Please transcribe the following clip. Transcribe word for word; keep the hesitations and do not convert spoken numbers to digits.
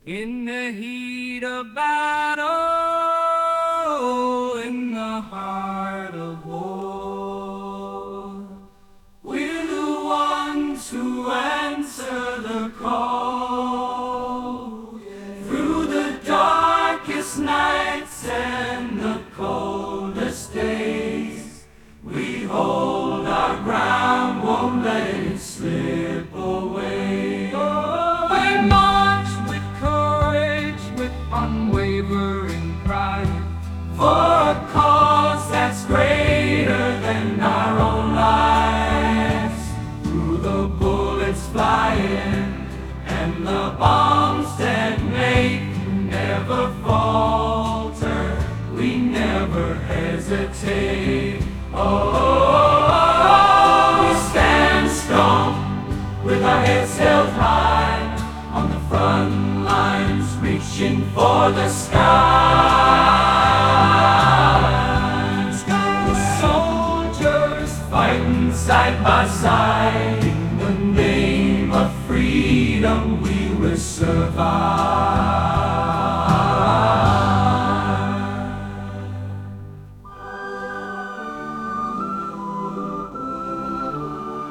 In the heat of battle, in the heart of war, we're the ones who answer the call. Through the darkest nights and the coldest days, we hold our ground, won't let it slip away. We march with courage, with unwavering pride, for a cause that's greater than our own lives. Through the bullets flying and the bombs detonate, we never falter, we never hesitate. Oh, we stand strong with our heads held high, on the front lines reaching for the skies. The soldiers fighting side by side, in the name of freedom we will survive.